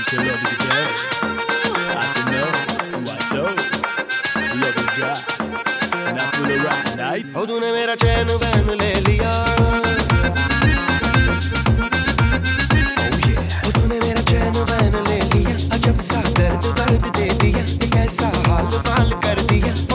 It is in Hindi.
said love is a girl. I said no. Why so? Love is God. And I feel alright night. ओ तूने मेरा चैन वैन ले लिया, ओ तूने मेरा चैन वैन ले लिया, अजब सा दर्द वर्द दे दिया, एक ऐसा हाल वाल कर दिया।